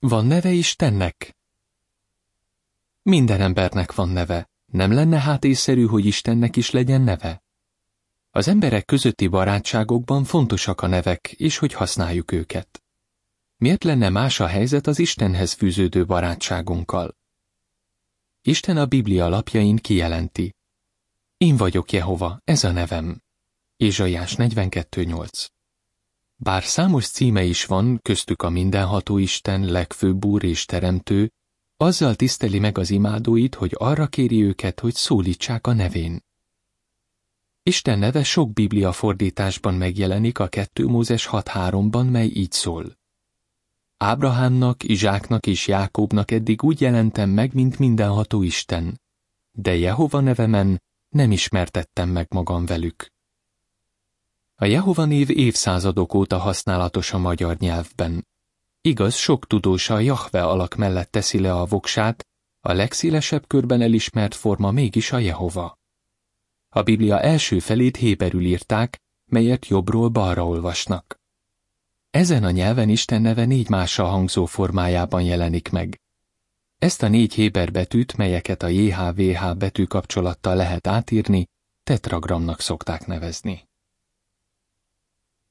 Van neve Istennek? Minden embernek van neve. Nem lenne hát észszerű, hogy Istennek is legyen neve? Az emberek közötti barátságokban fontosak a nevek, és hogy használjuk őket. Miért lenne más a helyzet az Istenhez fűződő barátságunkkal? Isten a Biblia lapjain kijelenti: Én vagyok Jehova, ez a nevem. Ézsaiás 42:8. Bár számos címe is van, köztük a mindenható Isten, legfőbb Úr és Teremtő, azzal tiszteli meg az imádóit, hogy arra kéri őket, hogy szólítsák a nevén. Isten neve sok Biblia fordításban megjelenik a 2 Mózes 6:3-ban, mely így szól: Ábrahámnak, Izsáknak és Jákóbnak eddig úgy jelentem meg, mint mindenható Isten, de Jehova nevemen nem ismertettem meg magam velük. A Jehova név évszázadok óta használatos a magyar nyelvben. Igaz, sok tudós a Jahve alak mellett teszi le a voksát, a legszélesebb körben elismert forma mégis a Jehova. A Biblia első felét héberül írták, melyet jobbról balra olvasnak. Ezen a nyelven Isten neve 4 mással hangzó formájában jelenik meg. Ezt a 4 héber betűt, melyeket a JHVH betűkapcsolattal lehet átírni, tetragramnak szokták nevezni.